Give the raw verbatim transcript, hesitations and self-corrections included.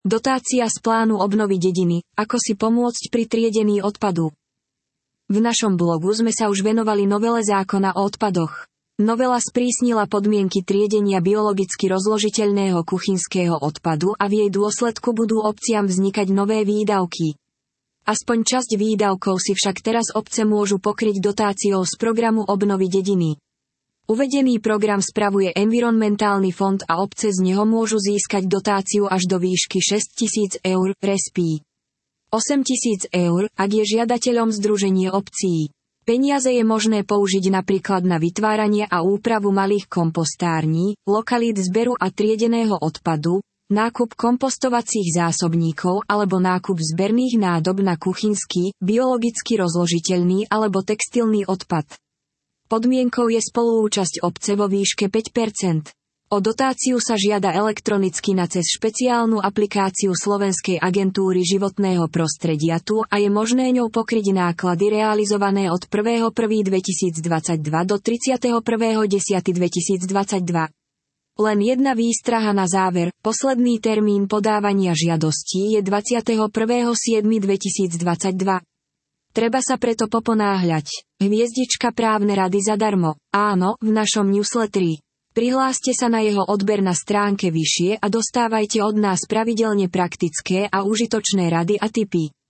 Dotácia z plánu obnovy dediny, ako si pomôcť pri triedení odpadu. V našom blogu sme sa už venovali novele zákona o odpadoch. Novela sprísnila podmienky triedenia biologicky rozložiteľného kuchynského odpadu a v jej dôsledku budú obciam vznikať nové výdavky. Aspoň časť výdavkov si však teraz obce môžu pokryť dotáciou z programu obnovy dediny. Uvedený program spravuje environmentálny fond a obce z neho môžu získať dotáciu až do výšky šesťtisíc eur, resp. osemtisíc eur, ak je žiadateľom združenie obcí. Peniaze je možné použiť napríklad na vytváranie a úpravu malých kompostární, lokalít zberu a triedeného odpadu, nákup kompostovacích zásobníkov alebo nákup zberných nádob na kuchynský, biologicky rozložiteľný alebo textilný odpad. Podmienkou je spoluúčasť obce vo výške päť percent. O dotáciu sa žiada elektronicky na cez špeciálnu aplikáciu Slovenskej agentúry životného prostredia tu a je možné ňou pokryť náklady realizované od prvého prvého dvetisícdvadsaťdva do tridsiateho prvého októbra dvetisícdvadsaťdva. Len jedna výstraha na záver, posledný termín podávania žiadostí je dvadsiateho prvého júla dvetisícdvadsaťdva. Treba sa preto poponáhľať. Hviezdička právne rady zadarmo. Áno, v našom newsletteri. Prihláste sa na jeho odber na stránke vyššie a dostávajte od nás pravidelne praktické a užitočné rady a tipy.